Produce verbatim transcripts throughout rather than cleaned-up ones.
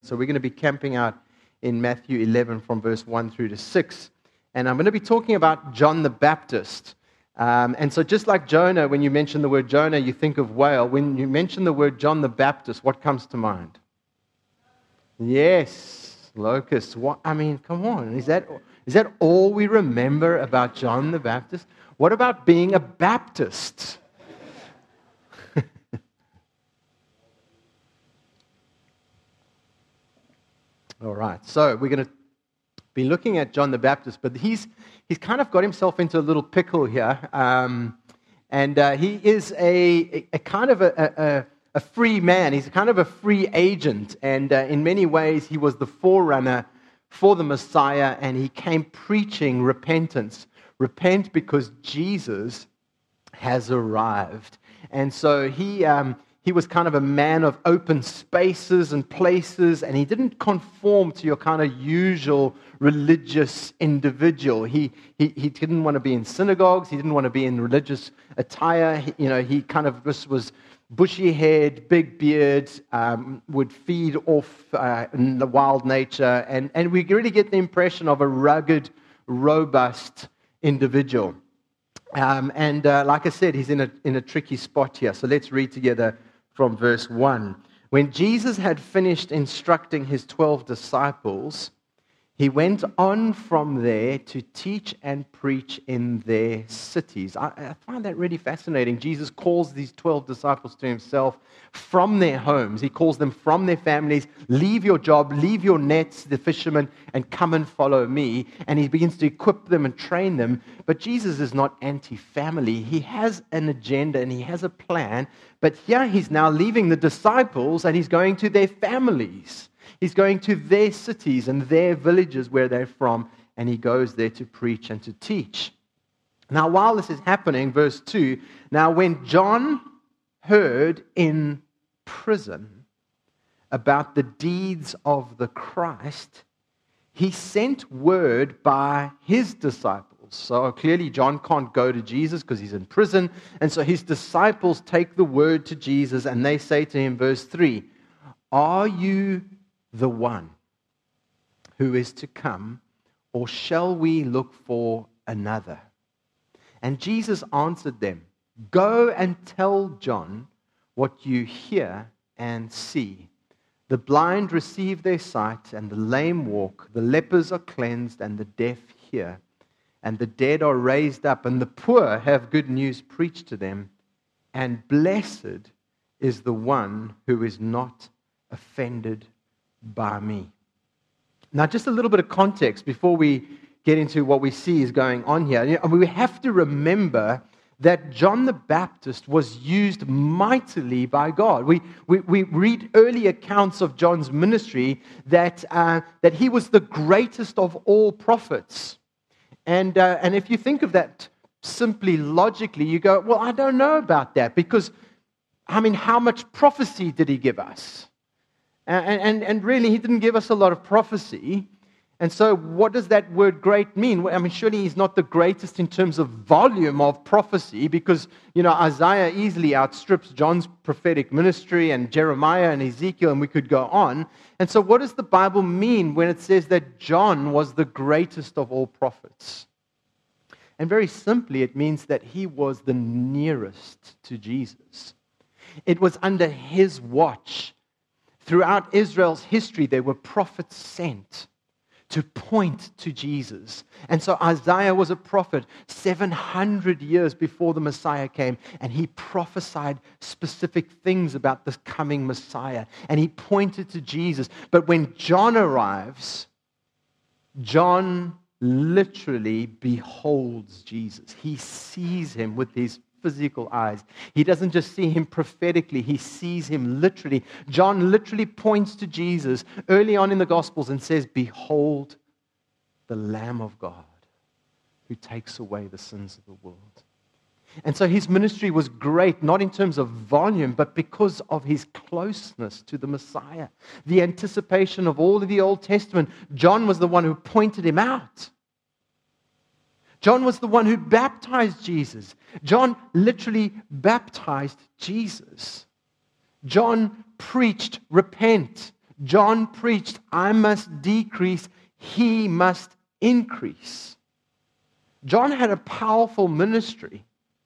So we're going to be camping out in Matthew eleven from verse one through to six. And I'm going to be talking about John the Baptist. Um, and so just like Jonah, when you mention the word Jonah, you think of whale. When you mention the word John the Baptist, what comes to mind? Yes, locusts. What, I mean, come on. Is that, is that all we remember about John the Baptist? What about being a Baptist? All right, so we're going to be looking at John the Baptist, but he's he's kind of got himself into a little pickle here, um, and uh, he is a, a kind of a, a, a free man. He's kind of a free agent, and uh, in many ways he was the forerunner for the Messiah, and he came preaching repentance. Repent because Jesus has arrived. And so he... Um, He was kind of a man of open spaces and places, and he didn't conform to your kind of usual religious individual. He, he, he didn't want to be in synagogues. He didn't want to be in religious attire. He, you know, he kind of just was bushy head, big beard, um, would feed off uh, in the wild nature, and, and we really get the impression of a rugged, robust individual. Um, and uh, like I said, he's in a in a tricky spot here. So let's read together from verse one. When Jesus had finished instructing his twelve disciples, he went on from there to teach and preach in their cities. I, I find that really fascinating. Jesus calls these twelve disciples to himself from their homes. He calls them from their families. Leave your job, leave your nets, the fishermen, and come and follow me. And he begins to equip them and train them. But Jesus is not anti-family. He has an agenda and he has a plan. But here he's now leaving the disciples and he's going to their families. He's going to their cities and their villages where they're from, and he goes there to preach and to teach. Now, while this is happening, verse two, now when John heard in prison about the deeds of the Christ, he sent word by his disciples. So clearly John can't go to Jesus because he's in prison, and so his disciples take the word to Jesus, and they say to him, verse three, "Are you the one who is to come, or shall we look for another?" And Jesus answered them, "Go and tell John what you hear and see. The blind receive their sight, and the lame walk. The lepers are cleansed, and the deaf hear. And the dead are raised up, and the poor have good news preached to them. And blessed is the one who is not offended by me." Now, just a little bit of context before we get into what we see is going on here. You know, we have to remember that John the Baptist was used mightily by God. We, we, we read early accounts of John's ministry that, uh, that he was the greatest of all prophets. And, uh, and if you think of that simply logically, you go, well, I don't know about that, because, I mean, how much prophecy did he give us? And, and, and really, he didn't give us a lot of prophecy. And so what does that word great mean? I mean, surely he's not the greatest in terms of volume of prophecy, because, you know, Isaiah easily outstrips John's prophetic ministry, and Jeremiah and Ezekiel, and we could go on. And so what does the Bible mean when it says that John was the greatest of all prophets? And very simply, it means that he was the nearest to Jesus. It was under his watch. Throughout Israel's history, there were prophets sent to point to Jesus. And so Isaiah was a prophet seven hundred years before the Messiah came, and he prophesied specific things about this coming Messiah, and he pointed to Jesus. But when John arrives, John literally beholds Jesus. He sees him with his physical eyes. He doesn't just see him prophetically, he sees him literally. John literally points to Jesus early on in the Gospels and says, "Behold the Lamb of God who takes away the sins of the world." And so his ministry was great, not in terms of volume, but because of his closeness to the Messiah. The anticipation of all of the Old Testament, John was the one who pointed him out. John was the one who baptized Jesus. John literally baptized Jesus. John preached, repent. John preached, I must decrease, he must increase. John had a powerful ministry.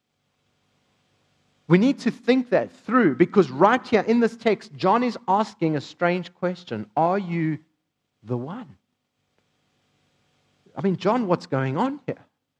We need to think that through, because right here in this text, John is asking a strange question. Are you the one? I mean, John, what's going on here?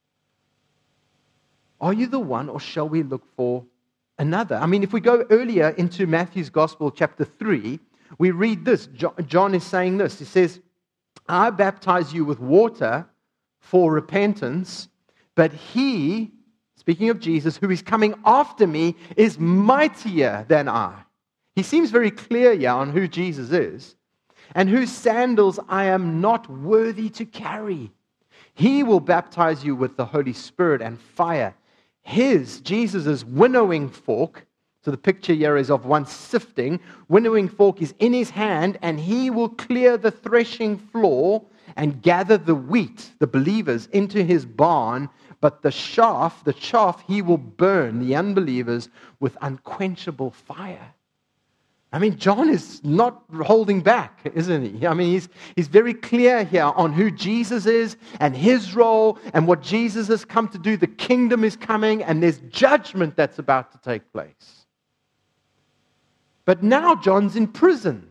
Are you the one, or shall we look for another? I mean, if we go earlier into Matthew's Gospel, chapter three, we read this. John is saying this. He says, I baptize you with water for repentance, but he, speaking of Jesus, who is coming after me, is mightier than I. He seems very clear here on who Jesus is, and whose sandals I am not worthy to carry. He will baptize you with the Holy Spirit and fire. His, Jesus' winnowing fork, so the picture here is of one sifting, winnowing fork is in his hand, and he will clear the threshing floor and gather the wheat, the believers, into his barn, but the chaff, the chaff he will burn, the unbelievers, with unquenchable fire. I mean, John is not holding back, isn't he? I mean, he's, he's very clear here on who Jesus is and his role and what Jesus has come to do. The kingdom is coming and there's judgment that's about to take place. But now John's in prison.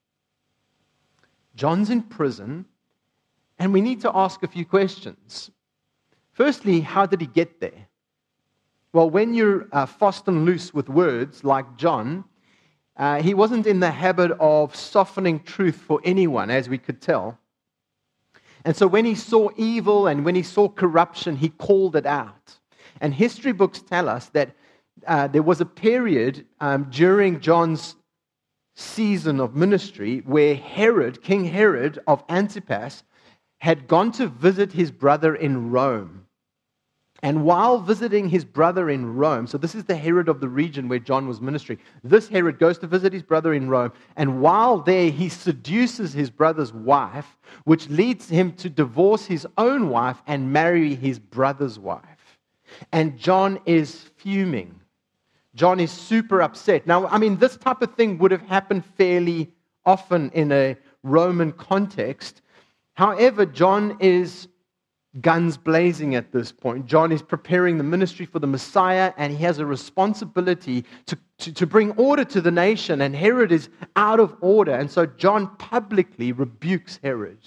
John's in prison, and we need to ask a few questions. Firstly, how did he get there? Well, when you're uh, fast and loose with words like John, Uh, he wasn't in the habit of softening truth for anyone, as we could tell. And so when he saw evil and when he saw corruption, he called it out. And history books tell us that uh, there was a period um, during John's season of ministry where Herod, King Herod of Antipas, had gone to visit his brother in Rome. And while visiting his brother in Rome, so this is the Herod of the region where John was ministering, this Herod goes to visit his brother in Rome, and while there he seduces his brother's wife, which leads him to divorce his own wife and marry his brother's wife. And John is fuming. John is super upset. Now, I mean, this type of thing would have happened fairly often in a Roman context. However, John is guns blazing at this point. John is preparing the ministry for the Messiah, and he has a responsibility to, to, to bring order to the nation, and Herod is out of order. And so John publicly rebukes Herod.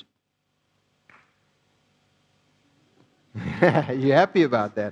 You happy about that?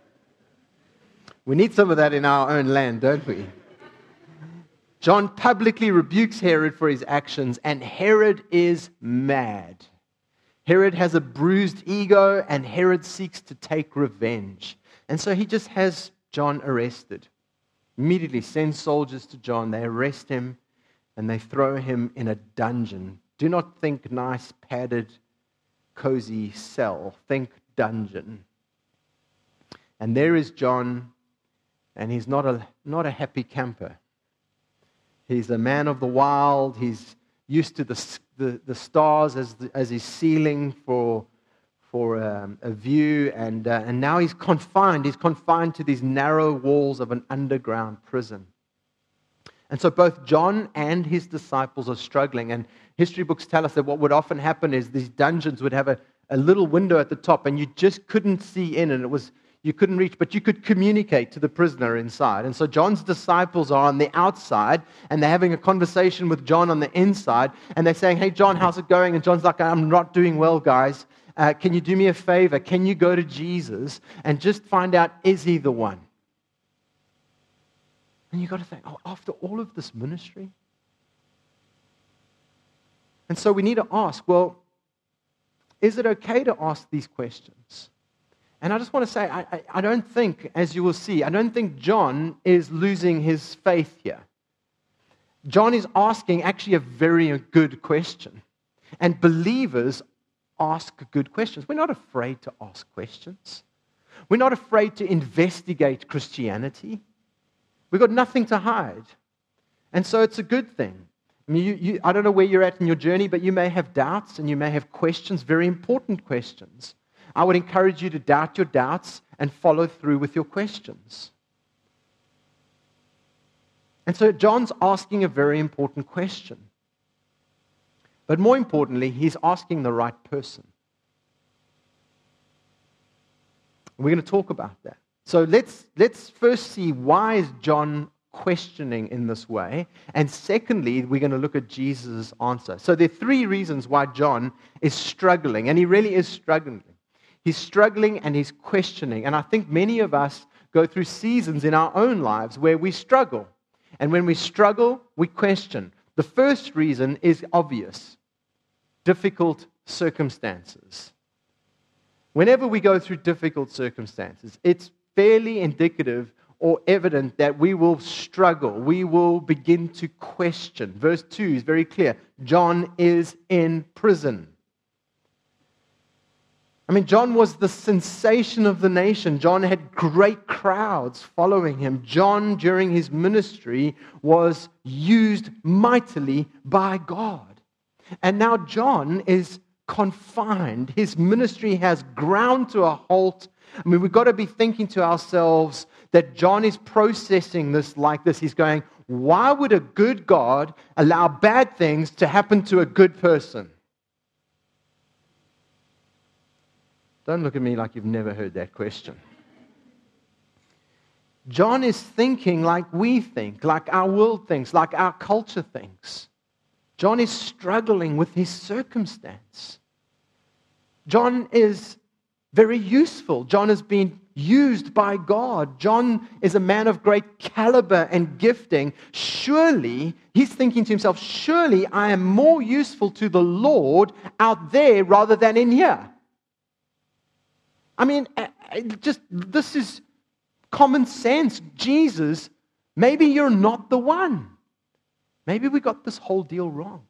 We need some of that in our own land, don't we? John publicly rebukes Herod for his actions, and Herod is mad. Herod has a bruised ego, and Herod seeks to take revenge. And so he just has John arrested. Immediately sends soldiers to John. They arrest him, and they throw him in a dungeon. Do not think nice, padded, cozy cell. Think dungeon. And there is John, and he's not a, not a happy camper. He's a man of the wild. He's used to the The, the stars as, the, as his ceiling for, for um, a view, and, uh, and now he's confined. He's confined to these narrow walls of an underground prison. And so both John and his disciples are struggling, and history books tell us that what would often happen is these dungeons would have a, a little window at the top, and you just couldn't see in, and it was you couldn't reach, but you could communicate to the prisoner inside. And so John's disciples are on the outside, and they're having a conversation with John on the inside, and they're saying, hey, John, how's it going? And John's like, I'm not doing well, guys. Uh, can you do me a favor? Can you go to Jesus and just find out, is he the one? And you've got to think, oh, after all of this ministry? And so we need to ask, well, is it okay to ask these questions? And I just want to say, I, I, I don't think, as you will see, I don't think John is losing his faith here. John is asking actually a very good question. And believers ask good questions. We're not afraid to ask questions. We're not afraid to investigate Christianity. We've got nothing to hide. And so it's a good thing. I mean, you, you, I don't know where you're at in your journey, but you may have doubts and you may have questions, very important questions. I would encourage you to doubt your doubts and follow through with your questions. And so John's asking a very important question. But more importantly, he's asking the right person. We're going to talk about that. So let's, let's first see, why is John questioning in this way? And secondly, we're going to look at Jesus' answer. So there are three reasons why John is struggling, and he really is struggling. He's struggling and he's questioning. And I think many of us go through seasons in our own lives where we struggle. And when we struggle, we question. The first reason is obvious: difficult circumstances. Whenever we go through difficult circumstances, it's fairly indicative or evident that we will struggle. We will begin to question. Verse two is very clear. John is in prison. I mean, John was the sensation of the nation. John had great crowds following him. John, during his ministry, was used mightily by God. And now John is confined. His ministry has ground to a halt. I mean, we've got to be thinking to ourselves that John is processing this like this. He's going, why would a good God allow bad things to happen to a good person? Don't look at me like you've never heard that question. John is thinking like we think, like our world thinks, like our culture thinks. John is struggling with his circumstance. John is very useful. John has been used by God. John is a man of great caliber and gifting. Surely, he's thinking to himself, surely I am more useful to the Lord out there rather than in here. I mean, just this is common sense. Jesus, maybe you're not the one. Maybe we got this whole deal wrong.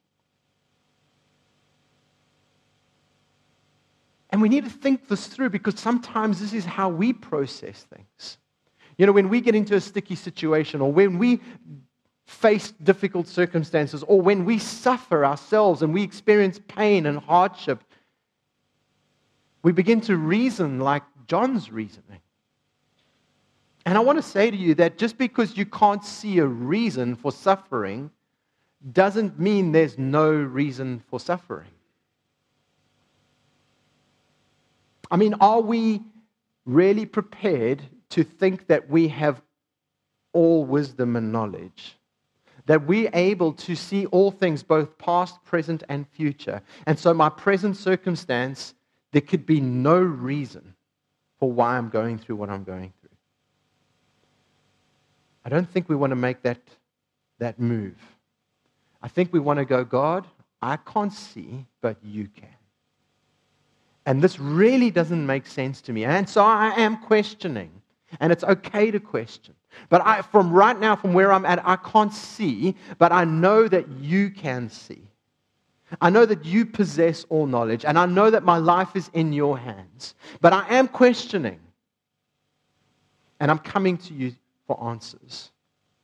And we need to think this through, because sometimes this is how we process things. You know, when we get into a sticky situation, or when we face difficult circumstances, or when we suffer ourselves and we experience pain and hardship, we begin to reason like John's reasoning. And I want to say to you that just because you can't see a reason for suffering doesn't mean there's no reason for suffering. I mean, are we really prepared to think that we have all wisdom and knowledge? That we're able to see all things, both past, present, and future. And so my present circumstance, there could be no reason for why I'm going through what I'm going through. I don't think we want to make that, that move. I think we want to go, God, I can't see, but you can. And this really doesn't make sense to me. And so I am questioning. And it's okay to question. But I, from right now, from where I'm at, I can't see, but I know that you can see. I know that you possess all knowledge, and I know that my life is in your hands. But I am questioning. And I'm coming to you for answers.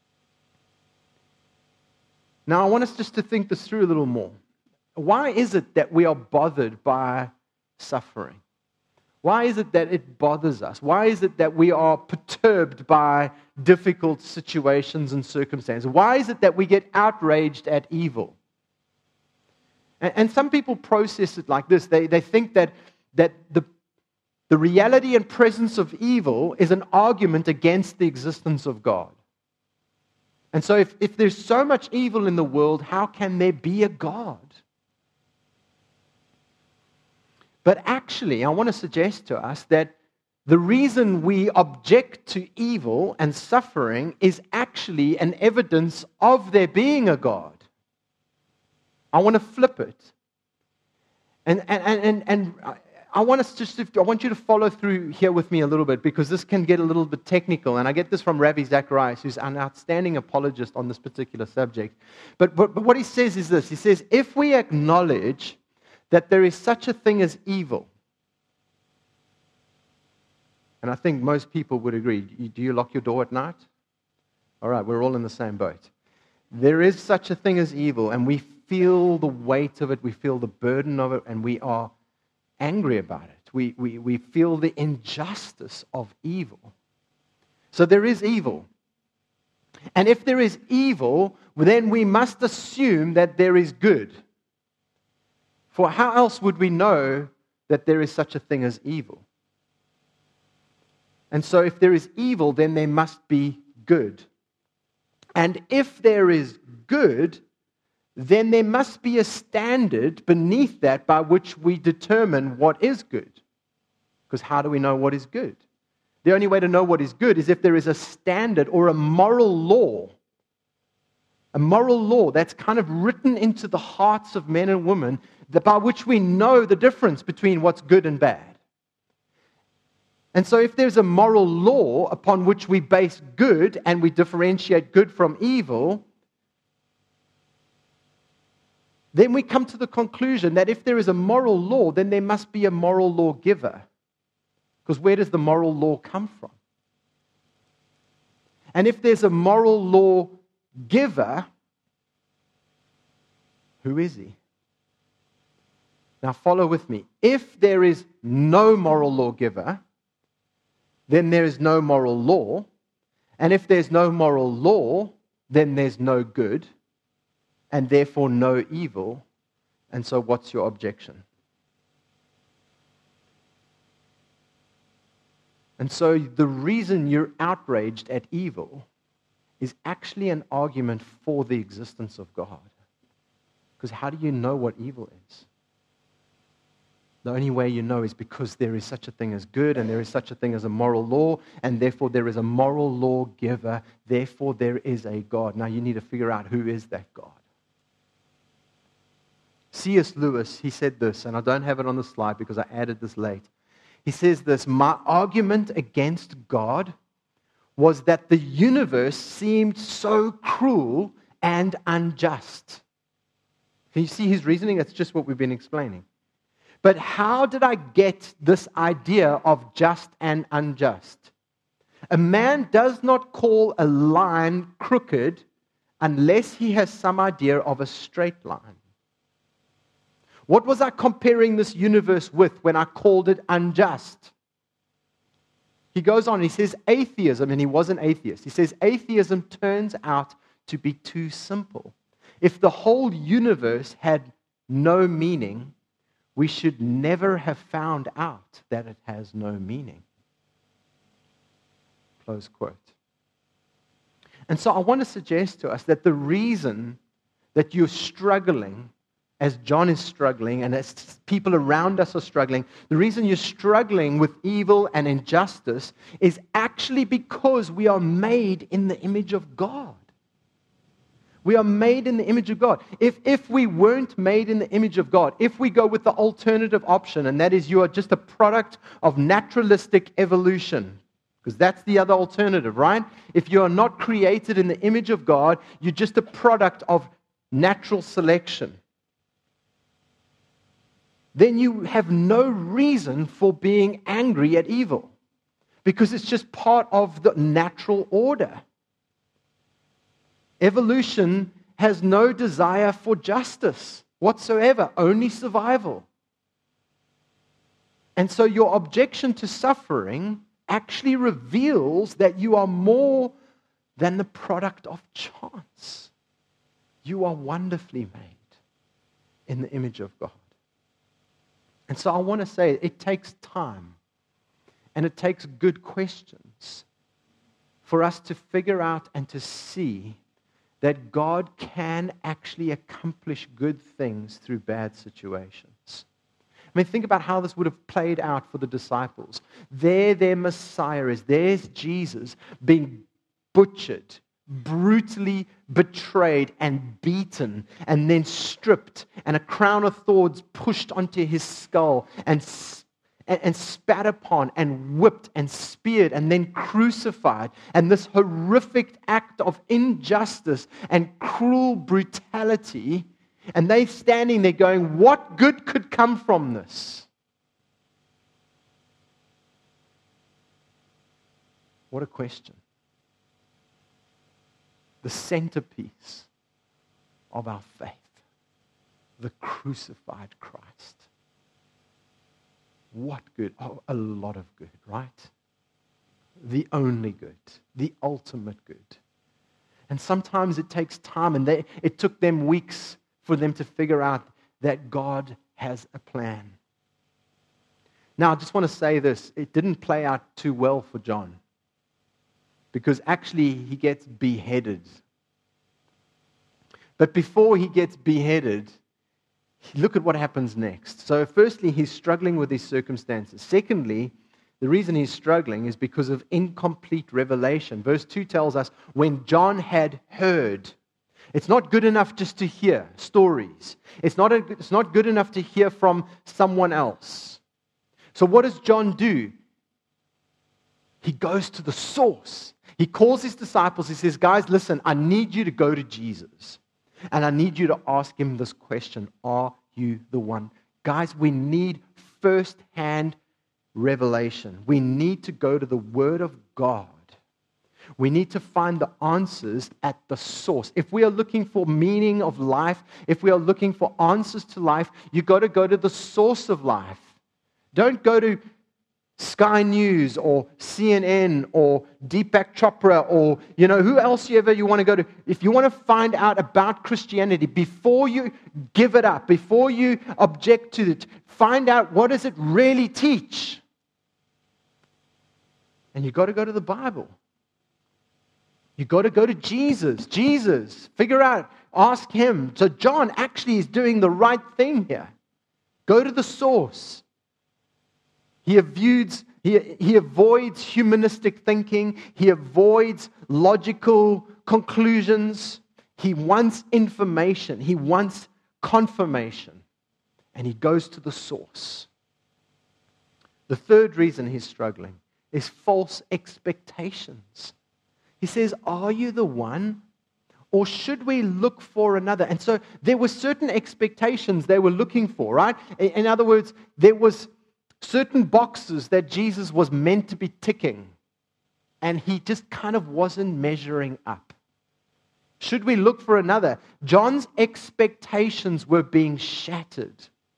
Now, I want us just to think this through a little more. Why is it that we are bothered by suffering? Why is it that it bothers us? Why is it that we are perturbed by difficult situations and circumstances? Why is it that we get outraged at evil? And, and some people process it like this. They, they think that, that the, the reality and presence of evil is an argument against the existence of God. And so if, if there's so much evil in the world, how can there be a God? But actually, I want to suggest to us that the reason we object to evil and suffering is actually an evidence of there being a God. I want to flip it. And, and, and, and I want us just to, I want you to follow through here with me a little bit, because this can get a little bit technical. And I get this from Ravi Zacharias, who's an outstanding apologist on this particular subject. But, but, but what he says is this. He says, if we acknowledge that there is such a thing as evil, and I think most people would agree. Do you lock your door at night? All right, we're all in the same boat. There is such a thing as evil, and we feel the weight of it, we feel the burden of it, and we are angry about it. We, we, we feel the injustice of evil. So there is evil. And if there is evil, then we must assume that there is good. For how else would we know that there is such a thing as evil? And so if there is evil, then there must be good. And if there is good, then there must be a standard beneath that by which we determine what is good. Because how do we know what is good? The only way to know what is good is if there is a standard or a moral law. A moral law that's kind of written into the hearts of men and women that by which we know the difference between what's good and bad. And so if there's a moral law upon which we base good and we differentiate good from evil, then we come to the conclusion that if there is a moral law, then there must be a moral lawgiver. Because where does the moral law come from? And if there's a moral lawgiver, who is he? Now follow with me. If there is no moral lawgiver, then there is no moral law. And if there's no moral law, then there's no good, and therefore no evil. And so what's your objection? And so the reason you're outraged at evil is actually an argument for the existence of God. Because how do you know what evil is? The only way you know is because there is such a thing as good, and there is such a thing as a moral law, and therefore there is a moral lawgiver, therefore there is a God. Now you need to figure out who is that God. C S Lewis, he said this, and I don't have it on the slide because I added this late. He says this: my argument against God was that the universe seemed so cruel and unjust. Can you see his reasoning? That's just what we've been explaining. But how did I get this idea of just and unjust? A man does not call a line crooked unless he has some idea of a straight line. What was I comparing this universe with when I called it unjust? He goes on, he says atheism, and he was an atheist. He says atheism turns out to be too simple. If the whole universe had no meaning, we should never have found out that it has no meaning. Close quote. And so I want to suggest to us that the reason that you're struggling, as John is struggling and as people around us are struggling, the reason you're struggling with evil and injustice is actually because we are made in the image of God. We are made in the image of God. If, if we weren't made in the image of God, if we go with the alternative option, and that is you are just a product of naturalistic evolution, because that's the other alternative, right? If you are not created in the image of God, you're just a product of natural selection. Then you have no reason for being angry at evil, because it's just part of the natural order. Evolution has no desire for justice whatsoever, only survival. And so your objection to suffering actually reveals that you are more than the product of chance. You are wonderfully made in the image of God. And so I want to say it takes time and it takes good questions for us to figure out and to see that God can actually accomplish good things through bad situations. I mean, think about how this would have played out for the disciples. There their Messiah is. There's Jesus being butchered, brutally betrayed and beaten, and then stripped, and a crown of thorns pushed onto his skull, and And, and spat upon and whipped and speared and then crucified. And this horrific act of injustice and cruel brutality. And they standing there going, what good could come from this? What a question. The centerpiece of our faith. The crucified Christ. What good? Oh, a lot of good, right? The only good, the ultimate good. And sometimes it takes time, and they, it took them weeks for them to figure out that God has a plan. Now, I just want to say this. It didn't play out too well for John, because actually he gets beheaded. But before he gets beheaded, look at what happens next. So firstly, he's struggling with his circumstances. Secondly, the reason he's struggling is because of incomplete revelation. Verse two tells us, when John had heard. It's not good enough just to hear stories. It's not, a, it's not good enough to hear from someone else. So what does John do? He goes to the source. He calls his disciples. He says, guys, listen, I need you to go to Jesus. And I need you to ask him this question. Are you the one? Guys, we need first-hand revelation. We need to go to the Word of God. We need to find the answers at the source. If we are looking for meaning of life, if we are looking for answers to life, you've got to go to the source of life. Don't go to Sky News or C N N or Deepak Chopra or, you know, who else you ever you want to go to. If you want to find out about Christianity, before you give it up, before you object to it, find out what does it really teach. And you've got to go to the Bible. You've got to go to Jesus. Jesus. Figure out. Ask him. So John actually is doing the right thing here. Go to the source. He avoids, he, he avoids humanistic thinking. He avoids logical conclusions. He wants information. He wants confirmation. And he goes to the source. The third reason he's struggling is false expectations. He says, are you the one? Or should we look for another? And so there were certain expectations they were looking for, right? In other words, there was certain boxes that Jesus was meant to be ticking. And he just kind of wasn't measuring up. Should we look for another? John's expectations were being shattered.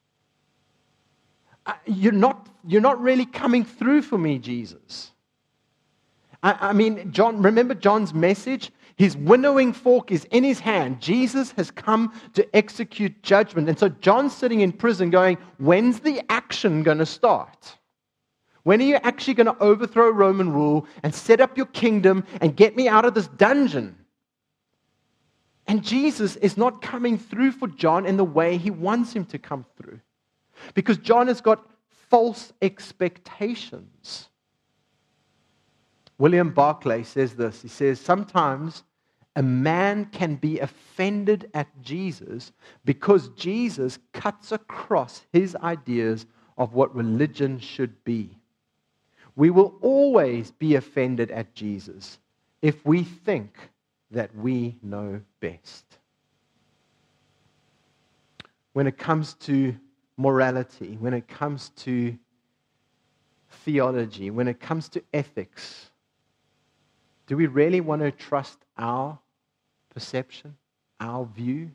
Uh, you're not, you're not really coming through for me, Jesus. I mean, John, remember John's message? His winnowing fork is in his hand. Jesus has come to execute judgment. And so John's sitting in prison going, when's the action going to start? When are you actually going to overthrow Roman rule and set up your kingdom and get me out of this dungeon? And Jesus is not coming through for John in the way he wants him to come through. Because John has got false expectations. William Barclay says this. He says, sometimes a man can be offended at Jesus because Jesus cuts across his ideas of what religion should be. We will always be offended at Jesus if we think that we know best. When it comes to morality, when it comes to theology, when it comes to ethics, do we really want to trust our perception, our view?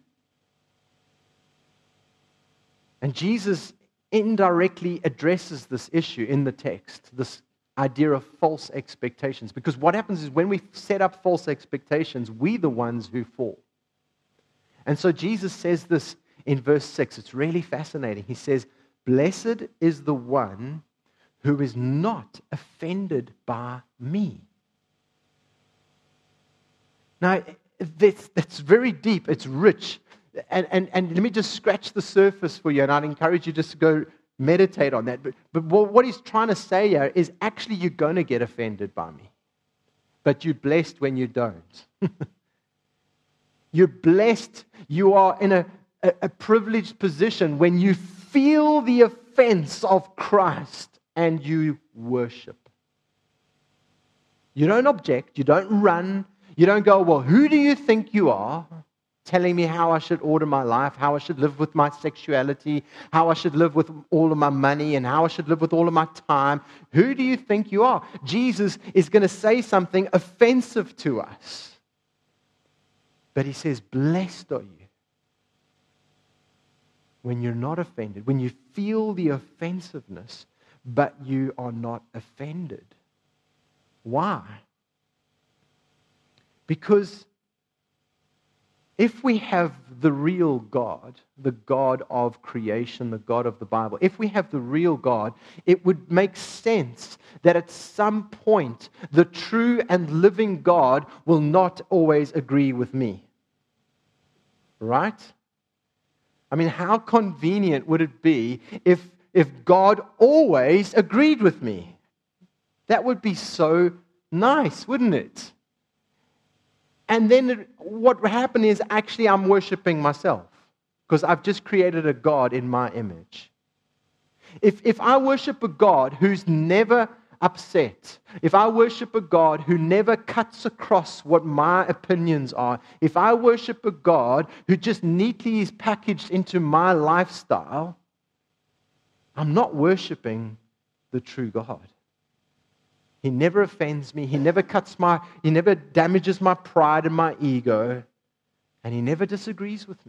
And Jesus indirectly addresses this issue in the text, this idea of false expectations. Because what happens is when we set up false expectations, we're the ones who fall. And so Jesus says this in verse six. It's really fascinating. He says, blessed is the one who is not offended by me. Now, that's, that's very deep. It's rich. And, and, and let me just scratch the surface for you, and I'd encourage you just to go meditate on that. But, but what he's trying to say here is actually you're going to get offended by me. But you're blessed when you don't. You're blessed. You are in a, a, a privileged position when you feel the offense of Christ and you worship. You don't object. You don't run. You don't go, well, who do you think you are, telling me how I should order my life, how I should live with my sexuality, how I should live with all of my money, and how I should live with all of my time. Who do you think you are? Jesus is going to say something offensive to us. But he says, blessed are you when you're not offended, when you feel the offensiveness, but you are not offended. Why? Because If we have the real God, the God of creation, the God of the Bible, if we have the real God, it would make sense that at some point the true and living God will not always agree with me. Right? I mean, how convenient would it be if, if God always agreed with me? That would be so nice, wouldn't it? And then what would happen is actually I'm worshiping myself because I've just created a God in my image. If, if I worship a God who's never upset, if I worship a God who never cuts across what my opinions are, if I worship a God who just neatly is packaged into my lifestyle, I'm not worshiping the true God. He never offends me. He never cuts my, he never damages my pride and my ego. And he never disagrees with me.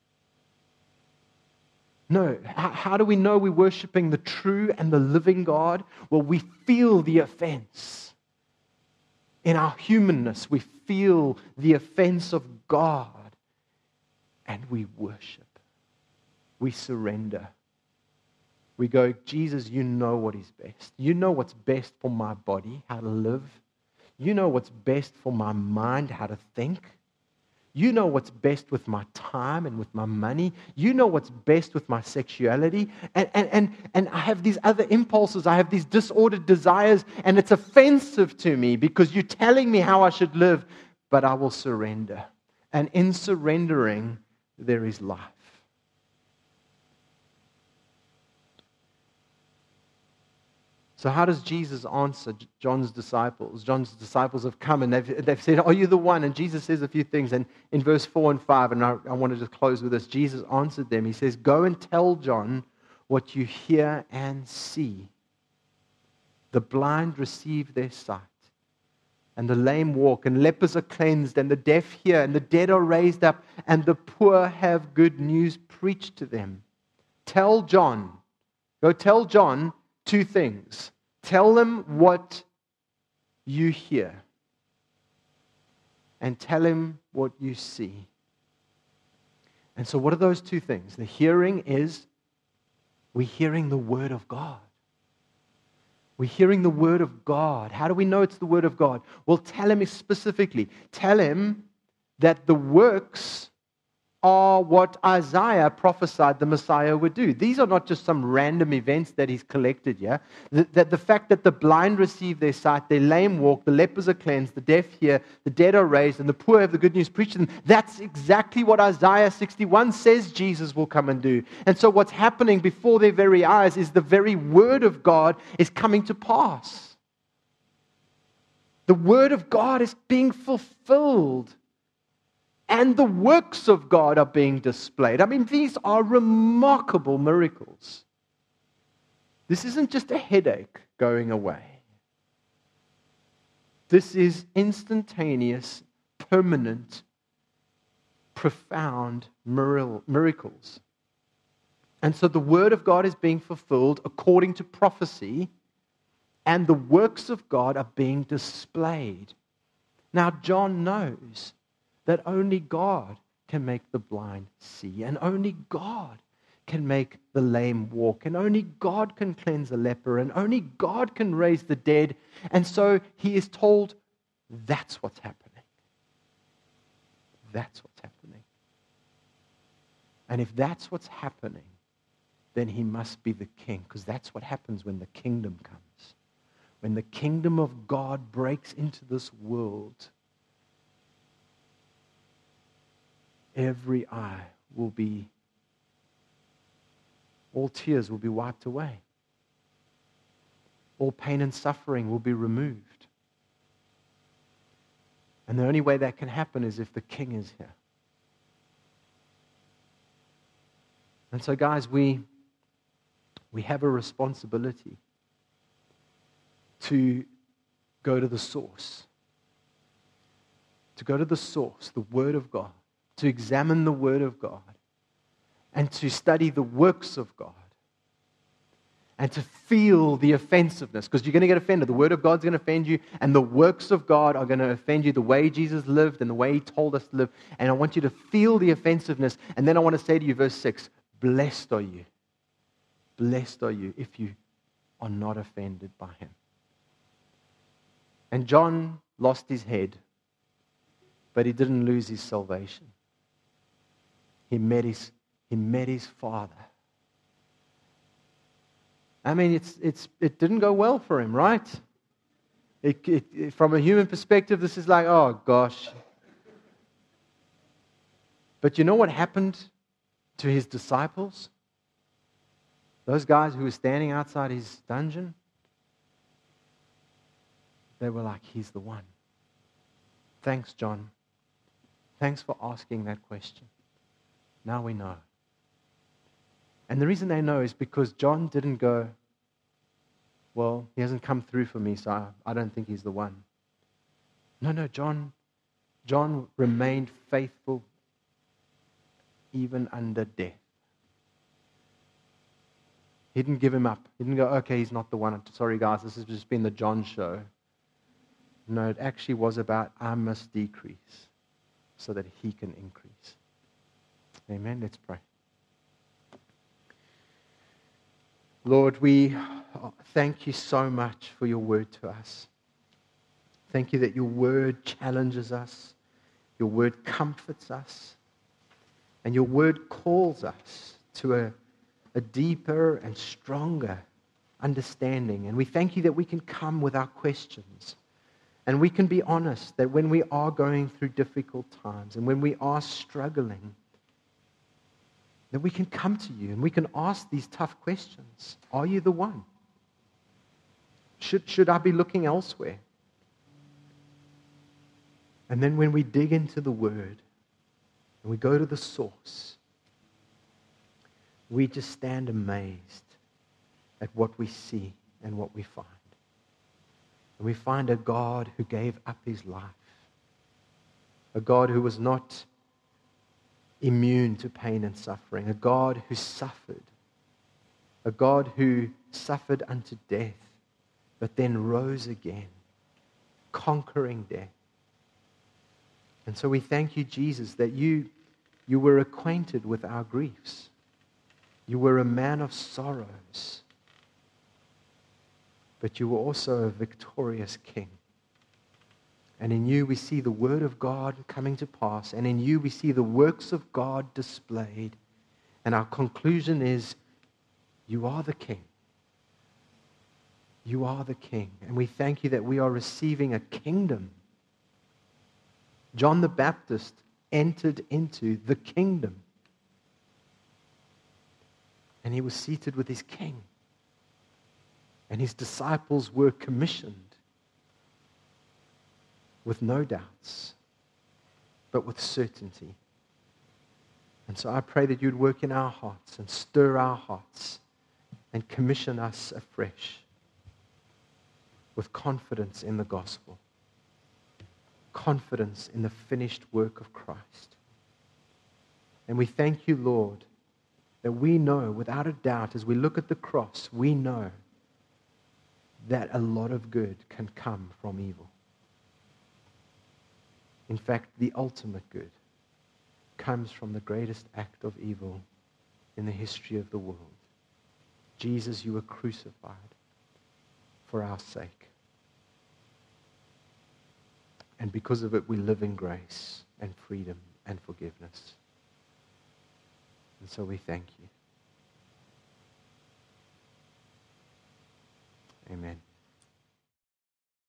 No. How, how do we know we're worshiping the true and the living God? Well, we feel the offense. In our humanness, we feel the offense of God. And we worship. We surrender. We go, Jesus, you know what is best. You know what's best for my body, how to live. You know what's best for my mind, how to think. You know what's best with my time and with my money. You know what's best with my sexuality. And, and, and, and I have these other impulses. I have these disordered desires. And it's offensive to me because you're telling me how I should live. But I will surrender. And in surrendering, there is life. So how does Jesus answer John's disciples? John's disciples have come and they've, they've said, are you the one? And Jesus says a few things. And in verse four and five, and I, I want to just close with this, Jesus answered them. He says, go and tell John what you hear and see. The blind receive their sight, and the lame walk, and lepers are cleansed, and the deaf hear, and the dead are raised up, and the poor have good news preached to them. Tell John, go tell John two things. Tell him what you hear. And tell him what you see. And so what are those two things? The hearing is, we're hearing the Word of God. We're hearing the Word of God. How do we know it's the Word of God? Well, tell him specifically. Tell him that the works are what Isaiah prophesied the Messiah would do. These are not just some random events that he's collected here. That the, the fact that the blind receive their sight, the lame walk, the lepers are cleansed, the deaf hear, the dead are raised, and the poor have the good news preached to them. That's exactly what Isaiah sixty-one says Jesus will come and do. And so what's happening before their very eyes is the very Word of God is coming to pass. The Word of God is being fulfilled. And the works of God are being displayed. I mean, these are remarkable miracles. This isn't just a headache going away. This is instantaneous, permanent, profound miracles. And so the Word of God is being fulfilled according to prophecy, and the works of God are being displayed. Now, John knows that only God can make the blind see, and only God can make the lame walk, and only God can cleanse a leper, and only God can raise the dead. And so he is told, that's what's happening. That's what's happening. And if that's what's happening, then he must be the king, because that's what happens when the kingdom comes. When the kingdom of God breaks into this world, every eye will be, all tears will be wiped away. All pain and suffering will be removed. And the only way that can happen is if the King is here. And so, guys, we, we have a responsibility to go to the source. To go to the source, the Word of God. To examine the Word of God and to study the works of God. and to feel the offensiveness, because you're going to get offended. The Word of God's going to offend you, and the works of God are going to offend you, the way Jesus lived and the way He told us to live. And I want you to feel the offensiveness. And then I want to say to you, verse six, blessed are you. Blessed are you if you are not offended by Him. And John lost his head, but he didn't lose his salvation. He met his, he met his Father. I mean, it's, it's, it didn't go well for him, right? It, it, it, from a human perspective, this is like, oh gosh. But you know what happened to his disciples? Those guys who were standing outside his dungeon? They were like, he's the one. Thanks, John. Thanks for asking that question. Now we know. And the reason they know is because John didn't go, well, he hasn't come through for me, so I, I don't think he's the one. No, no, John, John remained faithful even under death. He didn't give him up. He didn't go, okay, he's not the one. Sorry, guys, this has just been the John show. No, it actually was about, I must decrease so that He can increase. Amen. Let's pray. Lord, we thank You so much for Your word to us. Thank You that Your word challenges us. Your word comforts us. And Your word calls us to a, a deeper and stronger understanding. And we thank You that we can come with our questions. And we can be honest that when we are going through difficult times and when we are struggling, that we can come to You and we can ask these tough questions. Are You the one? Should, should I be looking elsewhere? And then when we dig into the Word and we go to the source, we just stand amazed at what we see and what we find. And we find a God who gave up His life. A God who was not immune to pain and suffering. A God who suffered. A God who suffered unto death, but then rose again, conquering death. And so we thank You, Jesus, that you, you were acquainted with our griefs. You were a man of sorrows. But You were also a victorious King. And in You we see the Word of God coming to pass. And in You we see the works of God displayed. And our conclusion is, You are the King. You are the King. And we thank You that we are receiving a kingdom. John the Baptist entered into the kingdom. And he was seated with his King. And his disciples were commissioned with no doubts, but with certainty. And so I pray that You'd work in our hearts and stir our hearts and commission us afresh with confidence in the gospel, confidence in the finished work of Christ. And we thank You, Lord, that we know without a doubt, as we look at the cross, we know that a lot of good can come from evil. In fact, the ultimate good comes from the greatest act of evil in the history of the world. Jesus, You were crucified for our sake. And because of it, we live in grace and freedom and forgiveness. And so we thank You. Amen.